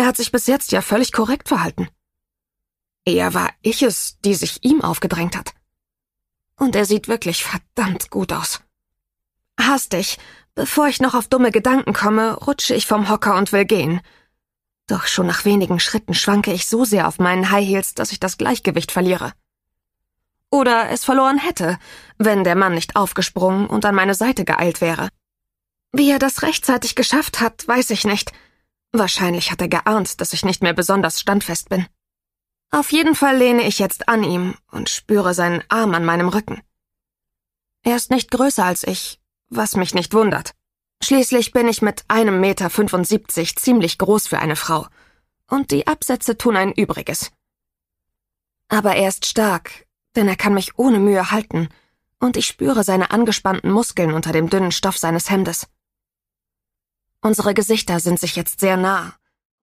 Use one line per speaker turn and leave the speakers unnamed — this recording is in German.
Er hat sich bis jetzt ja völlig korrekt verhalten. Eher war ich es, die sich ihm aufgedrängt hat. Und er sieht wirklich verdammt gut aus. Hastig, bevor ich noch auf dumme Gedanken komme, rutsche ich vom Hocker und will gehen. Doch schon nach wenigen Schritten schwanke ich so sehr auf meinen High Heels, dass ich das Gleichgewicht verliere. Oder es verloren hätte, wenn der Mann nicht aufgesprungen und an meine Seite geeilt wäre. Wie er das rechtzeitig geschafft hat, weiß ich nicht. Wahrscheinlich hat er geahnt, dass ich nicht mehr besonders standfest bin. Auf jeden Fall lehne ich jetzt an ihm und spüre seinen Arm an meinem Rücken. Er ist nicht größer als ich, was mich nicht wundert. Schließlich bin ich mit 1,75 Meter ziemlich groß für eine Frau. Und die Absätze tun ein Übriges. Aber er ist stark, denn er kann mich ohne Mühe halten, und ich spüre seine angespannten Muskeln unter dem dünnen Stoff seines Hemdes. Unsere Gesichter sind sich jetzt sehr nah,